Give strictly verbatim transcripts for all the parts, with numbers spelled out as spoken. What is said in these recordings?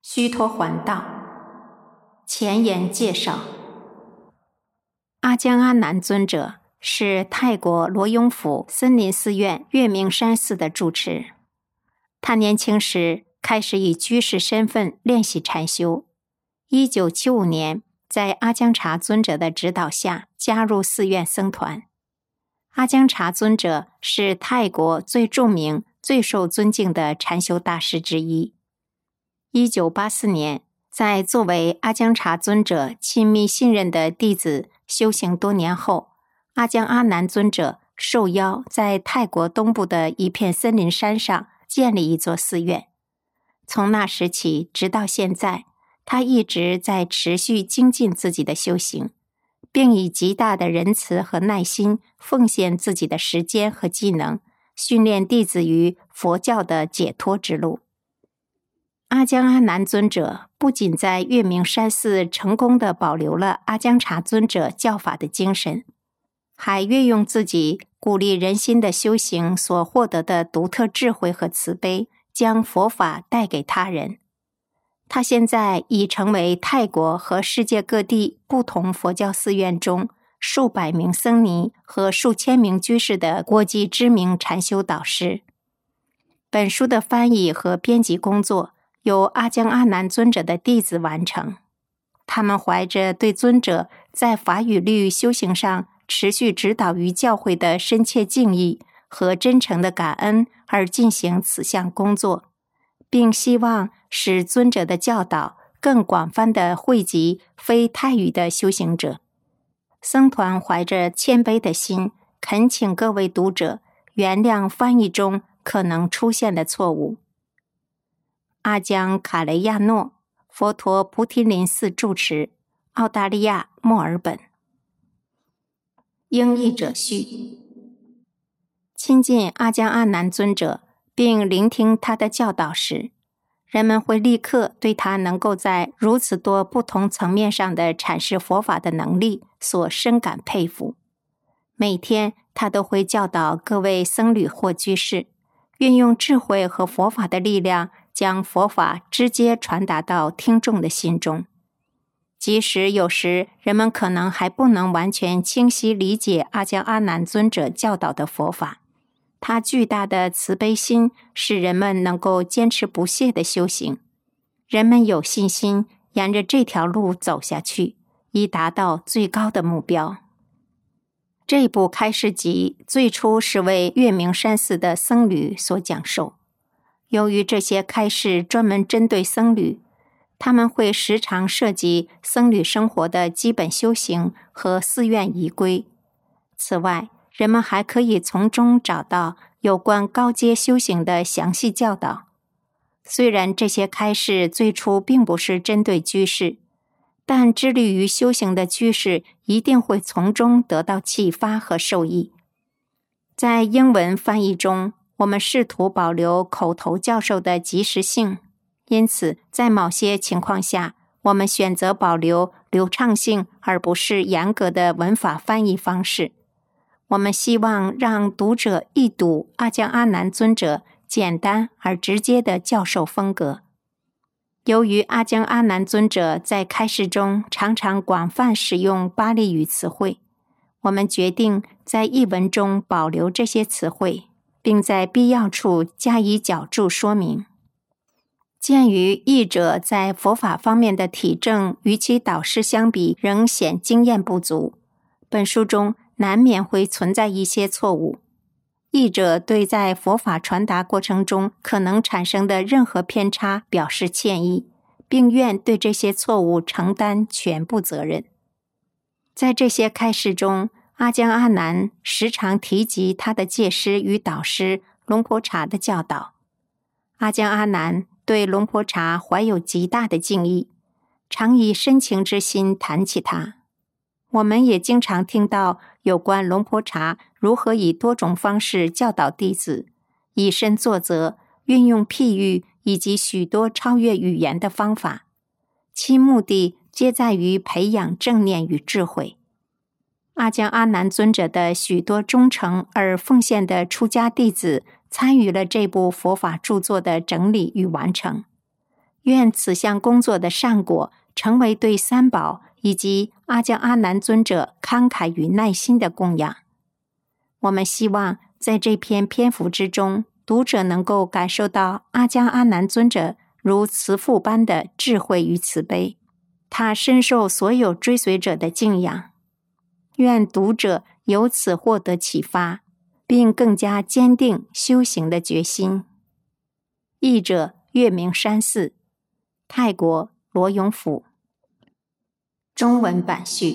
须陀洹道。前言介绍：阿姜阿难尊者是泰国罗雍府森林寺院月明山寺的住持。他年轻时开始以居士身份练习禅修。一九七五年，在阿姜查尊者的指导下，加入寺院僧团。阿姜查尊者是泰国最著名、最受尊敬的禅修大师之一。一九八四年，在作为阿姜查尊者亲密信任的弟子修行多年后，阿姜阿难尊者受邀在泰国东部的一片森林山上建立一座寺院。从那时起直到现在，他一直在持续精进自己的修行，并以极大的仁慈和耐心奉献自己的时间和技能，训练弟子于佛教的解脱之路。阿姜阿难尊者不仅在月明山寺成功地保留了阿姜查尊者教法的精神，还运用自己鼓励人心的修行所获得的独特智慧和慈悲，将佛法带给他人。他现在已成为泰国和世界各地不同佛教寺院中数百名僧尼和数千名居士的国际知名禅修导师。本书的翻译和编辑工作由阿姜阿难尊者的弟子完成。他们怀着对尊者在法语律修行上持续指导于教诲的深切敬意和真诚的感恩而进行此项工作，并希望使尊者的教导更广泛地惠及非泰语的修行者。僧团怀着谦卑的心，恳请各位读者原谅翻译中可能出现的错误。阿姜卡雷亚诺，佛陀菩提林寺住持，澳大利亚墨尔本。英译者序：亲近阿姜阿难尊者并聆听他的教导时，人们会立刻对他能够在如此多不同层面上的阐释佛法的能力所深感佩服。每天他都会教导各位僧侣或居士，运用智慧和佛法的力量，将佛法直接传达到听众的心中。即使有时人们可能还不能完全清晰理解阿姜阿难尊者教导的佛法，他巨大的慈悲心使人们能够坚持不懈地修行。人们有信心沿着这条路走下去，以达到最高的目标。这部开示集最初是为月明山寺的僧侣所讲授。由于这些开示专门针对僧侣，他们会时常涉及僧侣生活的基本修行和寺院仪规。此外，人们还可以从中找到有关高阶修行的详细教导。虽然这些开示最初并不是针对居士，但致力于修行的居士一定会从中得到启发和受益。在英文翻译中，我们试图保留口头教授的及时性，因此在某些情况下，我们选择保留流畅性而不是严格的文法翻译方式。我们希望让读者一睹阿姜阿难尊者简单而直接的教授风格。由于阿姜阿难尊者在开示中常常广泛使用巴利语词汇，我们决定在译文中保留这些词汇，并在必要处加以矫注说明。鉴于译者在佛法方面的体证与其导师相比仍显经验不足，本书中难免会存在一些错误。译者对在佛法传达过程中可能产生的任何偏差表示歉意，并愿对这些错误承担全部责任。在这些开示中，阿姜阿难时常提及他的戒师与导师龙婆茶的教导。阿姜阿难对龙婆茶怀有极大的敬意，常以深情之心谈起他。我们也经常听到有关龙婆茶如何以多种方式教导弟子，以身作则，运用譬喻以及许多超越语言的方法，其目的皆在于培养正念与智慧。阿姜阿难尊者的许多忠诚而奉献的出家弟子参与了这部佛法著作的整理与完成。 愿此项工作的善果成为对三宝以及阿姜阿难尊者慷慨与耐心的供养。我们希望在这篇篇幅之中，读者能够感受到阿姜阿难尊者如慈父般的智慧与慈悲，他深受所有追随者的敬仰。愿读者由此获得启发，并更加坚定修行的决心。译者月明山寺，泰国罗永府。中文版序。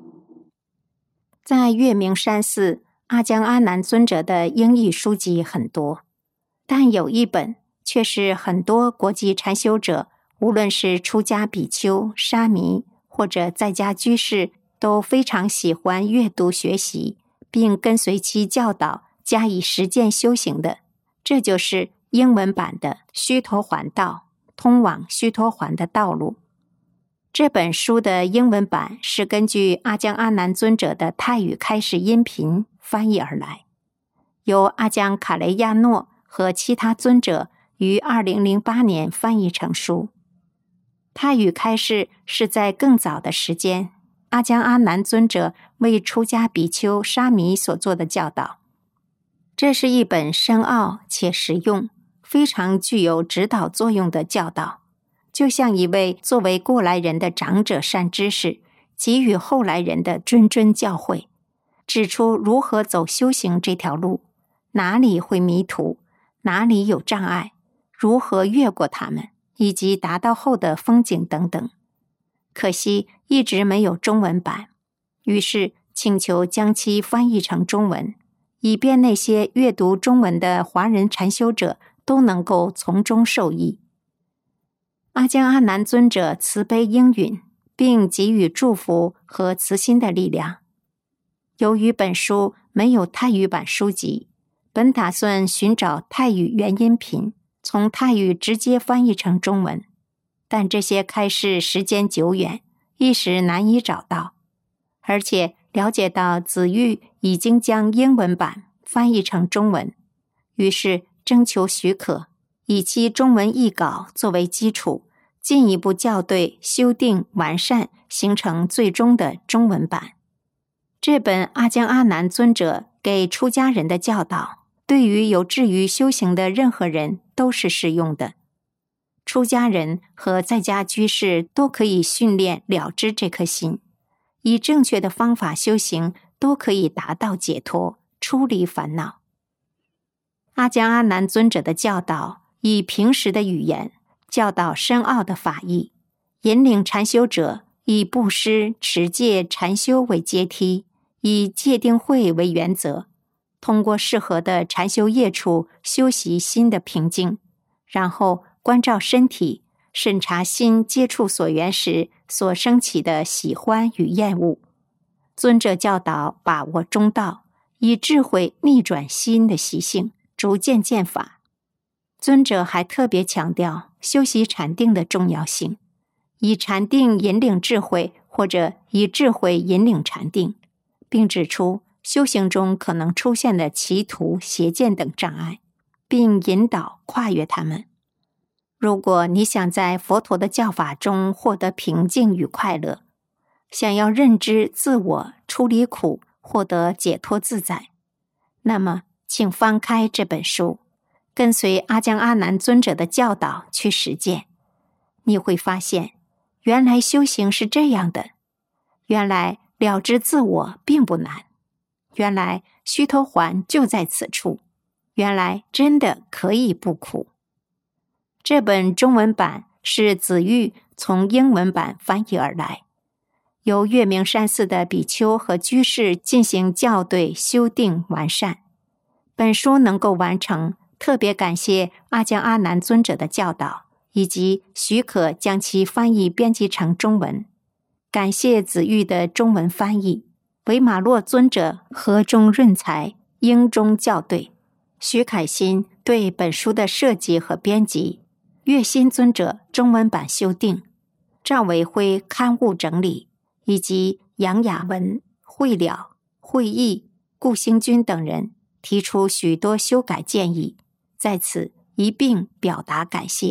在月明山寺，阿姜阿难尊者的英译书籍很多，但有一本却是很多国际禅修者，无论是出家比丘、沙弥或者在家居士，都非常喜欢阅读学习，并跟随其教导加以实践修行的。这就是英文版的《须陀洹道》，通往须陀洹的道路。这本书的英文版是根据阿姜阿难尊者的泰语开示音频翻译而来，由阿姜卡雷亚诺和其他尊者于二零零八年翻译成书。泰语开示是在更早的时间，阿姜阿难尊者为出家比丘、沙弥所做的教导。这是一本深奥且实用，非常具有指导作用的教导，就像一位作为过来人的长者善知识，给予后来人的谆谆教诲，指出如何走修行这条路，哪里会迷途，哪里有障碍，如何越过它们，以及达到后的风景等等。可惜一直没有中文版，于是请求将其翻译成中文，以便那些阅读中文的华人禅修者都能够从中受益。阿姜阿难尊者慈悲应允，并给予祝福和慈心的力量。由于本书没有泰语版书籍，本打算寻找泰语原音频，从泰语直接翻译成中文，但这些开示时间久远，一时难以找到。而且了解到子玉已经将英文版翻译成中文，于是征求许可，以其中文译稿作为基础，进一步校对、修订、完善，形成最终的中文版。这本阿姜阿难尊者给出家人的教导，对于有志于修行的任何人都是适用的。出家人和在家居士都可以训练了知这颗心，以正确的方法修行，都可以达到解脱，出离烦恼。阿姜阿难尊者的教导，以平实的语言教导深奥的法义，引领禅修者以布施、持戒、禅修为阶梯，以戒定慧为原则，通过适合的禅修业处修习心的平静，然后关照身体，审查心接触所缘时所升起的喜欢与厌恶。尊者教导把握中道，以智慧逆转心的习性，逐渐渐法。尊者还特别强调修习禅定的重要性，以禅定引领智慧，或者以智慧引领禅定，并指出修行中可能出现的歧途、邪见等障碍，并引导跨越它们。如果你想在佛陀的教法中获得平静与快乐，想要认知自我、出离苦、获得解脱自在，那么请翻开这本书，跟随阿姜阿难尊者的教导去实践。你会发现，原来修行是这样的，原来了知自我并不难，原来须陀洹就在此处，原来真的可以不苦。这本中文版是子玉从英文版翻译而来，由月明山寺的比丘和居士进行校对、修订、完善。本书能够完成，特别感谢阿姜阿难尊者的教导，以及许可将其翻译编辑成中文。感谢子玉的中文翻译，维马洛尊者和中润才英中校对，徐凯欣对本书的设计和编辑，月新尊者中文版修订，赵维辉刊物整理，以及杨雅文、慧了、慧义、顾兴军等人提出许多修改建议，在此一并表达感谢，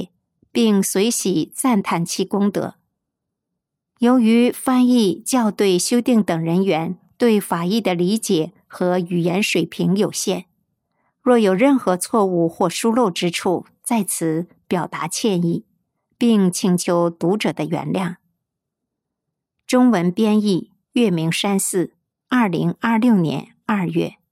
并随喜赞叹其功德。由于翻译、校对、修订等人员对法义的理解和语言水平有限，若有任何错误或疏漏之处，在此表达歉意，并请求读者的原谅。中文编译：月明山寺，二零二六年二月。